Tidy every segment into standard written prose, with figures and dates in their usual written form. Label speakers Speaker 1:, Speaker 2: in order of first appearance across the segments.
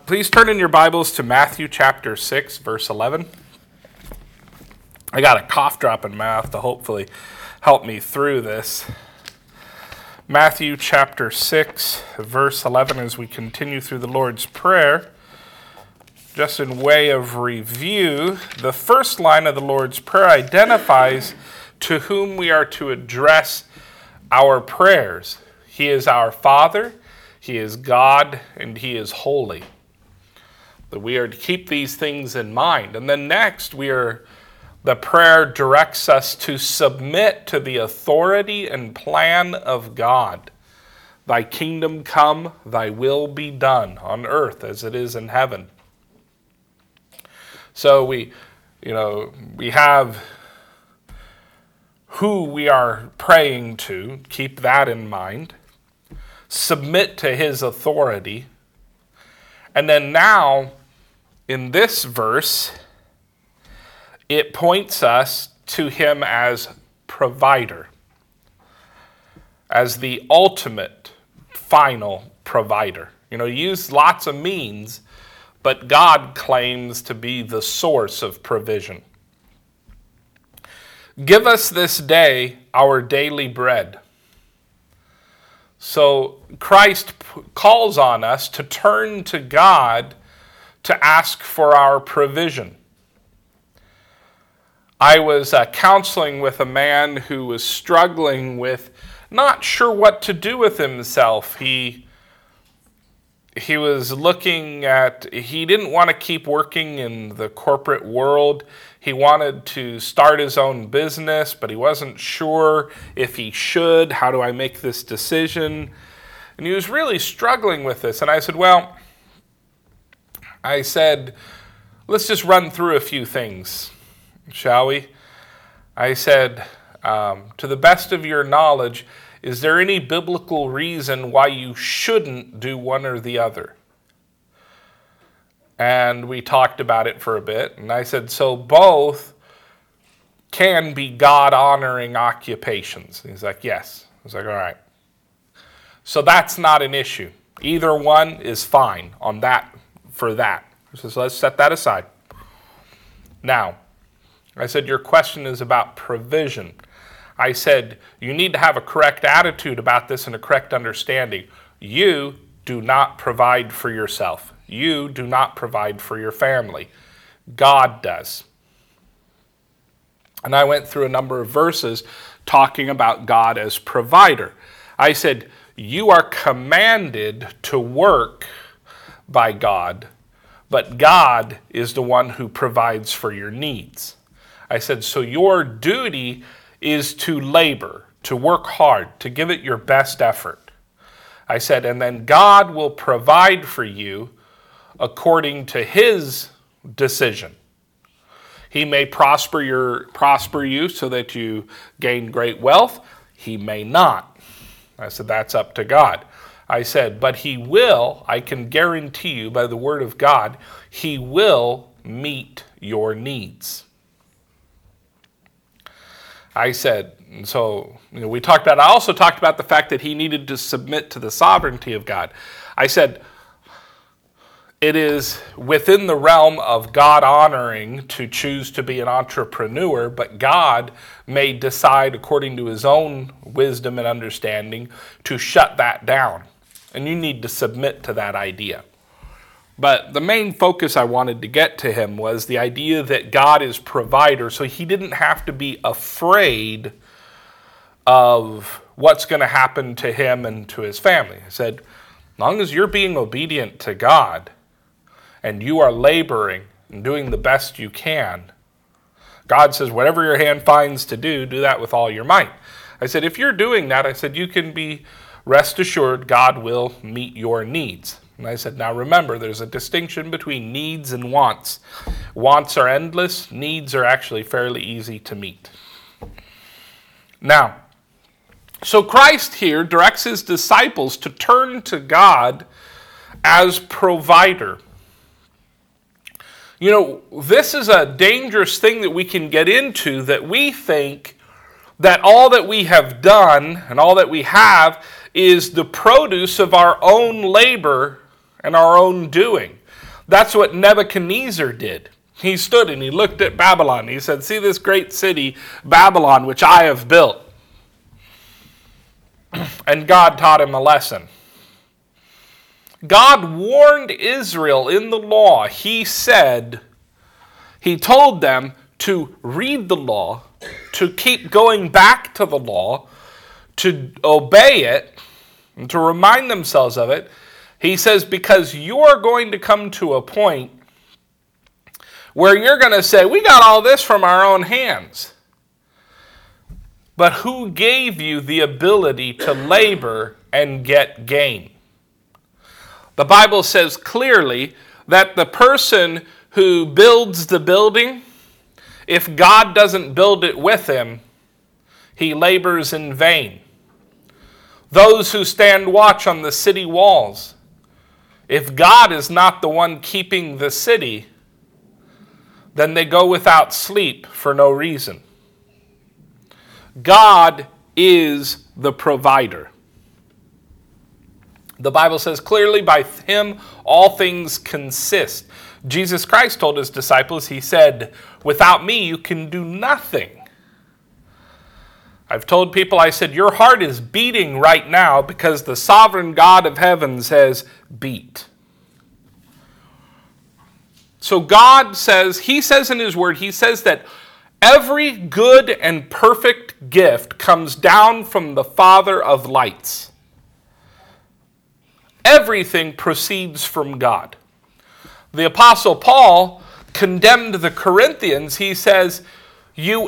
Speaker 1: Please turn in your Bibles to Matthew chapter 6, verse 11. I got a cough drop in my mouth to hopefully help me through this. Matthew chapter 6, verse 11, as we continue through the Lord's Prayer. Just in way of review, the first line of the Lord's Prayer identifies to whom we are to address our prayers. He is our Father, He is God, and He is holy. That we are to keep these things in mind. And then next, the prayer directs us to submit to the authority and plan of God. Thy kingdom come, thy will be done on earth as it is in heaven. So we have who we are praying to, keep that in mind. Submit to His authority. And then now, in this verse, it points us to Him as provider, as the ultimate, final provider. He used lots of means, but God claims to be the source of provision. Give us this day our daily bread. So Christ calls on us to turn to God to ask for our provision. I was counseling with a man who was struggling with not sure what to do with himself. He was looking at, he didn't want to keep working in the corporate world. He wanted to start his own business, but he wasn't sure if he should. How do I make this decision? And he was really struggling with this. And I said, let's just run through a few things, shall we? I said, to the best of your knowledge, is there any biblical reason why you shouldn't do one or the other? And we talked about it for a bit. And I said, so both can be God-honoring occupations. And he's like, yes. I was like, all right. So that's not an issue. Either one is fine on that for that. So let's set that aside. Now, I said, your question is about provision. I said, you need to have a correct attitude about this and a correct understanding. You do not provide for yourself. You do not provide for your family. God does. And I went through a number of verses talking about God as provider. I said, you are commanded to work by God, but God is the one who provides for your needs. I said, so your duty is to labor, to work hard, to give it your best effort. I said, and then God will provide for you according to His decision. He may prosper you so that you gain great wealth. He may not. I said, that's up to God. I said, but He will, I can guarantee you by the word of God, He will meet your needs. I said, and so we talked about, I also talked about the fact that he needed to submit to the sovereignty of God. I said, it is within the realm of God honoring to choose to be an entrepreneur, but God may decide, according to His own wisdom and understanding, to shut that down. And you need to submit to that idea. But the main focus I wanted to get to him was the idea that God is provider, so he didn't have to be afraid of what's going to happen to him and to his family. I said, as long as you're being obedient to God and you are laboring and doing the best you can, God says, whatever your hand finds to do that with all your might. I said, if you're doing that, I said, you can be rest assured God will meet your needs. And I said, now remember, there's a distinction between needs and wants. Wants are endless. Needs are actually fairly easy to meet. Now, so Christ here directs His disciples to turn to God as provider. This is a dangerous thing that we can get into, that we think that all that we have done and all that we have is the produce of our own labor and our own doing. That's what Nebuchadnezzar did. He stood and he looked at Babylon. He said, see this great city, Babylon, which I have built. And God taught him a lesson. God warned Israel in the law. He told them to read the law, to keep going back to the law, to obey it, and to remind themselves of it. He says, because you're going to come to a point where you're going to say, we got all this from our own hands. But who gave you the ability to labor and get gain? The Bible says clearly that the person who builds the building, if God doesn't build it with him, he labors in vain. Those who stand watch on the city walls, if God is not the one keeping the city, then they go without sleep for no reason. God is the provider. The Bible says clearly, by him all things consist. Jesus Christ told his disciples, he said, without me you can do nothing. I've told people, I said, your heart is beating right now because the sovereign God of heaven says, beat. So God says, he says in his word, he says that every good and perfect gift comes down from the Father of lights. Everything proceeds from God. The Apostle Paul condemned the Corinthians. He says, you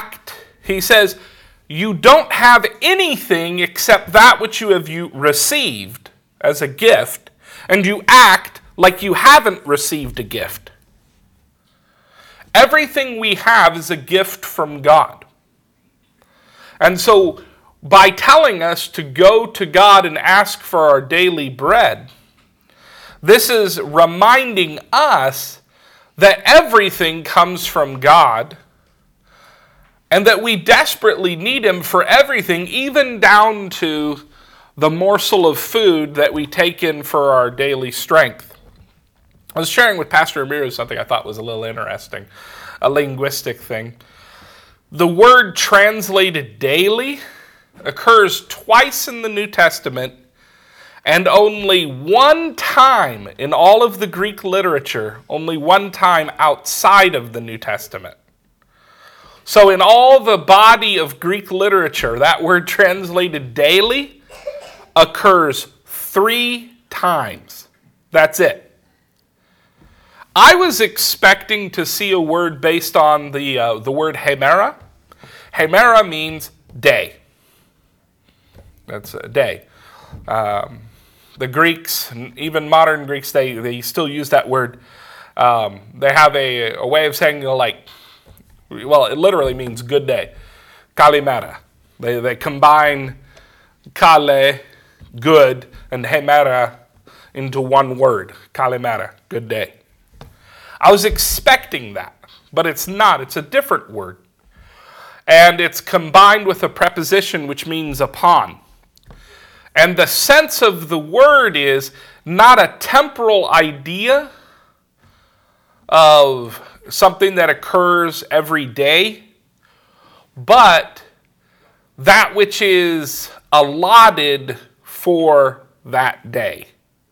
Speaker 1: don't have anything except that which you have received as a gift, and you act like you haven't received a gift. Everything we have is a gift from God. And so, by telling us to go to God and ask for our daily bread, this is reminding us that everything comes from God and that we desperately need him for everything, even down to the morsel of food that we take in for our daily strength. I was sharing with Pastor Ramirez something I thought was a little interesting, a linguistic thing. The word translated daily occurs twice in the New Testament and only one time in all of the Greek literature, only one time outside of the New Testament. So in all the body of Greek literature, that word translated daily occurs 3 times. That's it. I was expecting to see a word based on the word hemera. Hemera means day. That's a day. The Greeks, even modern Greeks, they still use that word. They have a way of saying, it literally means good day. Kalimera. They combine kale, good, and hemera into one word. Kalimera, good day. I was expecting that, but it's not. It's a different word. And it's combined with a preposition which means upon. And the sense of the word is not a temporal idea of something that occurs every day, but that which is allotted for that day.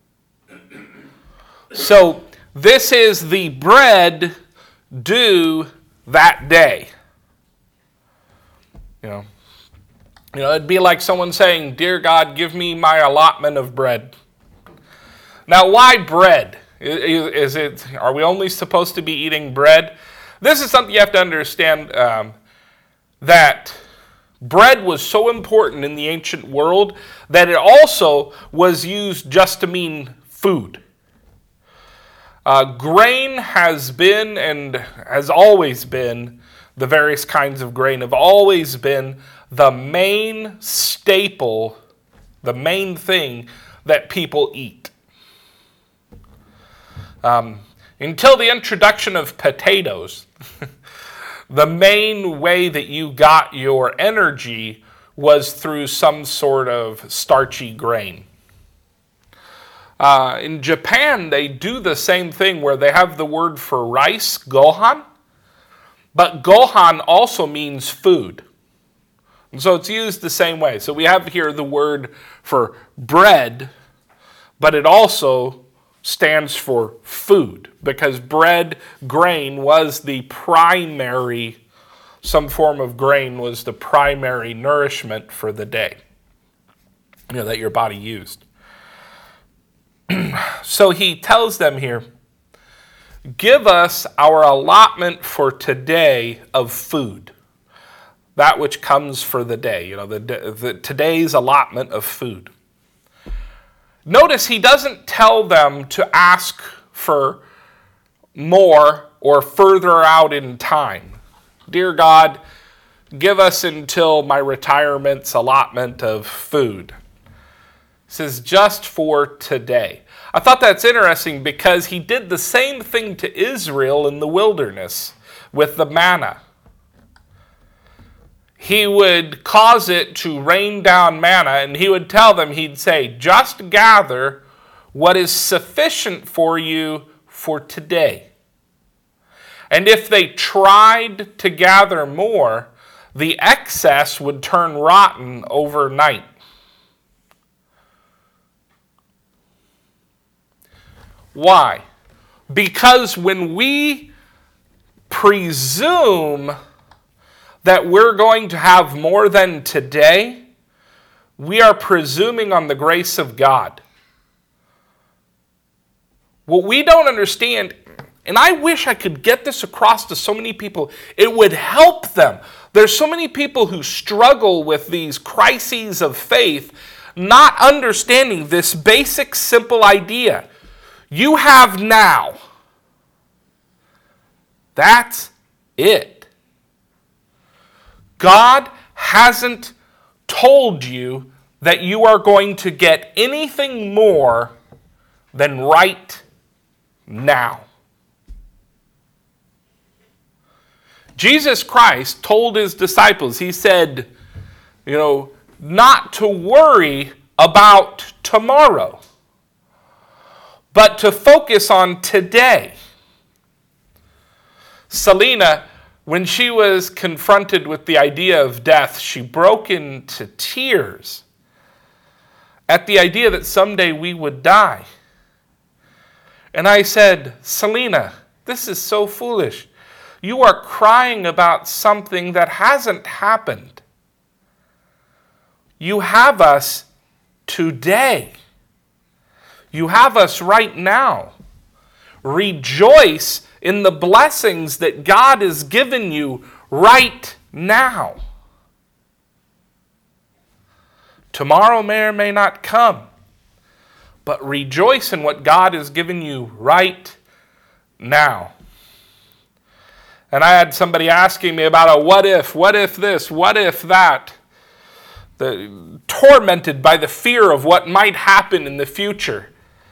Speaker 1: So, this is the bread due that day. It'd be like someone saying, "Dear God, give me my allotment of bread." Now, why bread? Are we only supposed to be eating bread? This is something you have to understand, that bread was so important in the ancient world that it also was used just to mean food. Grain has been and has always been, the various kinds of grain have always been the main staple, the main thing that people eat. Until the introduction of potatoes, the main way that you got your energy was through some sort of starchy grain. In Japan, they do the same thing where they have the word for rice, gohan, but gohan also means food. And so it's used the same way. So we have here the word for bread, but it also stands for food because bread, grain was the primary, some form of grain was the primary nourishment for the day, that your body used. So he tells them here, give us our allotment for today of food, that which comes for the day, today's allotment of food. Notice he doesn't tell them to ask for more or further out in time. Dear God, give us until my retirement's allotment of food. He says, just for today. I thought that's interesting because he did the same thing to Israel in the wilderness with the manna. He would cause it to rain down manna, and he would tell them, he'd say, just gather what is sufficient for you for today. And if they tried to gather more, the excess would turn rotten overnight. Why? Because when we presume that we're going to have more than today, we are presuming on the grace of God. What we don't understand, and I wish I could get this across to so many people, it would help them. There's so many people who struggle with these crises of faith, not understanding this basic, simple idea. You have now. That's it. God hasn't told you that you are going to get anything more than right now. Jesus Christ told his disciples, he said, not to worry about tomorrow, but to focus on today. Selena, when she was confronted with the idea of death, she broke into tears at the idea that someday we would die. And I said, Selena, this is so foolish. You are crying about something that hasn't happened. You have us today. You have us right now. Rejoice in the blessings that God has given you right now. Tomorrow may or may not come, but rejoice in what God has given you right now. And I had somebody asking me about a what if this, what if that, tormented by the fear of what might happen in the future.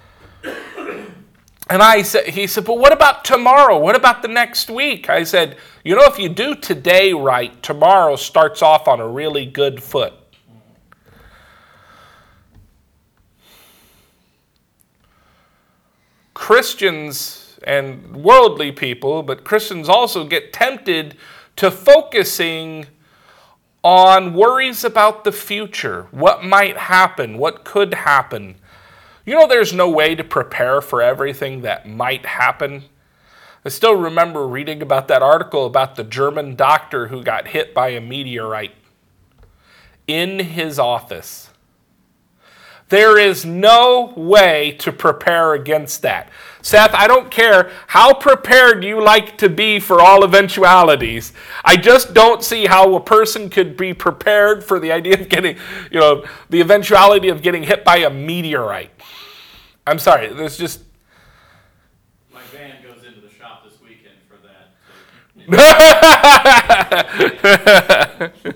Speaker 1: And he said, but what about tomorrow? What about the next week? I said, if you do today right, tomorrow starts off on a really good foot. Christians and worldly people, but Christians also get tempted to focusing on worries about the future, what might happen, what could happen. There's no way to prepare for everything that might happen. I still remember reading about that article about the German doctor who got hit by a meteorite in his office. There is no way to prepare against that. Seth, I don't care how prepared you like to be for all eventualities. I just don't see how a person could be prepared for the idea of getting, the eventuality of getting hit by a meteorite. I'm sorry, there's just...
Speaker 2: My van goes into the shop this weekend for that.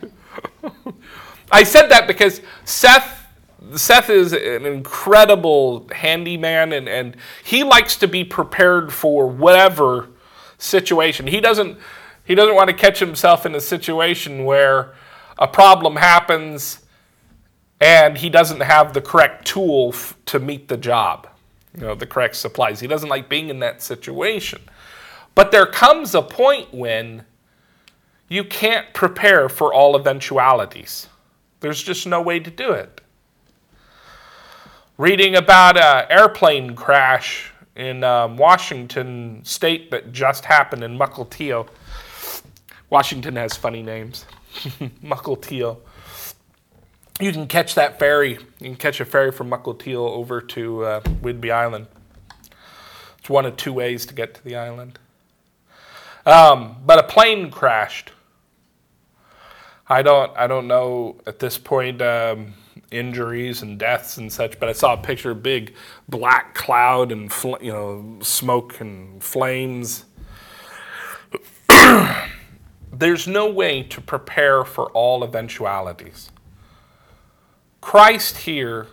Speaker 1: I said that because Seth is an incredible handyman, and he likes to be prepared for whatever situation. He doesn't want to catch himself in a situation where a problem happens and he doesn't have the correct tool to meet the job, the correct supplies. He doesn't like being in that situation. But there comes a point when you can't prepare for all eventualities. There's just no way to do it. Reading about an airplane crash in Washington State that just happened in Mukilteo. Washington has funny names. Mukilteo. You can catch that ferry. You can catch a ferry from Mukilteo over to Whidbey Island. It's one of two ways to get to the island. But a plane crashed. I don't know at this point injuries and deaths and such, but I saw a picture of big black cloud and smoke and flames. There's no way to prepare for all eventualities. Christ here,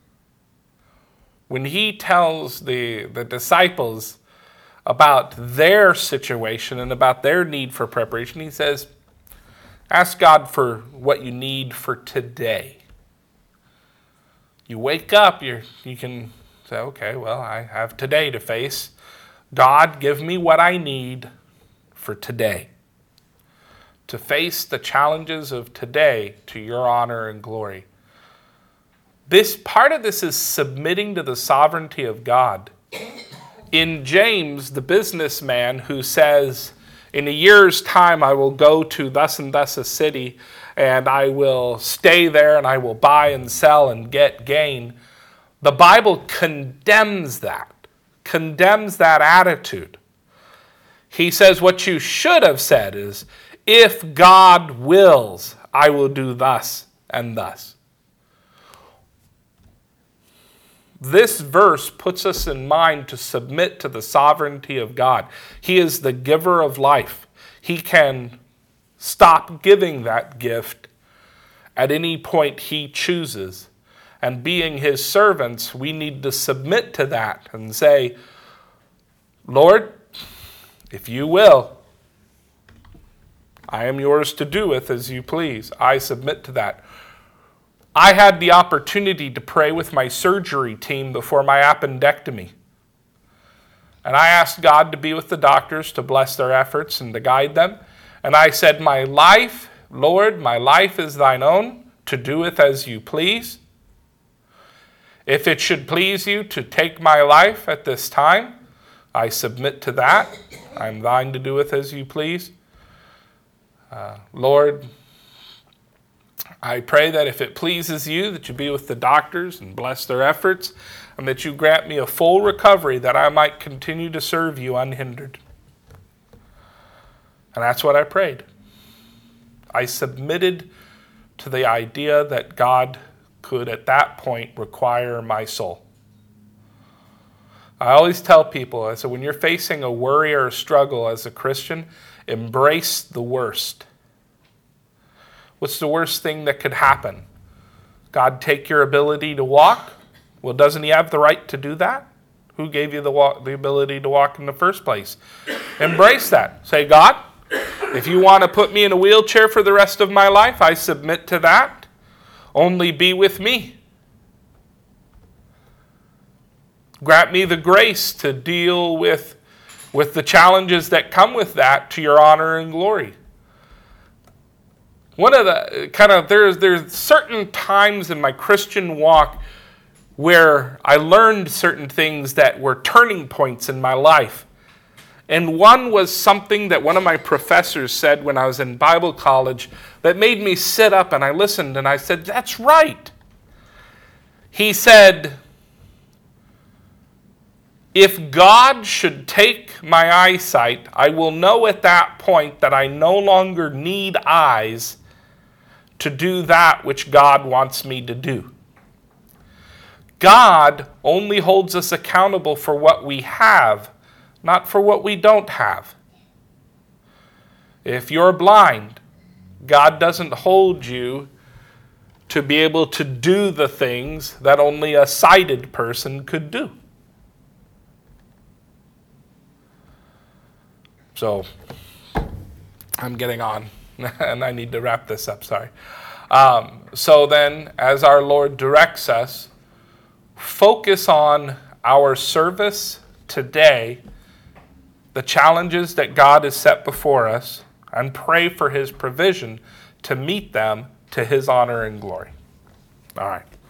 Speaker 1: when he tells the disciples about their situation and about their need for preparation, he says, ask God for what you need for today. You wake up, you can say, okay, well, I have today to face. God, give me what I need for today, to face the challenges of today to your honor and glory. This part of this is submitting to the sovereignty of God. In James, the businessman who says, in a year's time I will go to thus and thus a city, and I will stay there, and I will buy and sell and get gain. The Bible condemns that attitude. He says what you should have said is, if God wills, I will do thus and thus. This verse puts us in mind to submit to the sovereignty of God. He is the giver of life. He can stop giving that gift at any point he chooses. And being his servants, we need to submit to that and say, Lord, if you will, I am yours to do with as you please. I submit to that. I had the opportunity to pray with my surgery team before my appendectomy. And I asked God to be with the doctors, to bless their efforts and to guide them. And I said, my life, Lord, my life is thine own, to do with as you please. If it should please you to take my life at this time, I submit to that. I'm thine to do with as you please. Lord, I pray that if it pleases you, that you be with the doctors and bless their efforts, and that you grant me a full recovery, that I might continue to serve you unhindered. And that's what I prayed. I submitted to the idea that God could at that point require my soul. I always tell people, I said, when you're facing a worry or a struggle as a Christian, embrace the worst. What's the worst thing that could happen? God take your ability to walk? Well, doesn't he have the right to do that? Who gave you the ability to walk in the first place? Embrace that. Say, God, if you want to put me in a wheelchair for the rest of my life, I submit to that. Only be with me. Grant me the grace to deal with the challenges that come with that to your honor and glory. One of the there's certain times in my Christian walk where I learned certain things that were turning points in my life. And one was something that one of my professors said when I was in Bible college that made me sit up, and I listened and I said, that's right. He said, if God should take my eyesight, I will know at that point that I no longer need eyes to do that which God wants me to do. God only holds us accountable for what we have, not for what we don't have. If you're blind, God doesn't hold you to be able to do the things that only a sighted person could do. So, I'm getting on, and I need to wrap this up, sorry. So then, as our Lord directs us, focus on our service today, the challenges that God has set before us, and pray for his provision to meet them to his honor and glory. All right.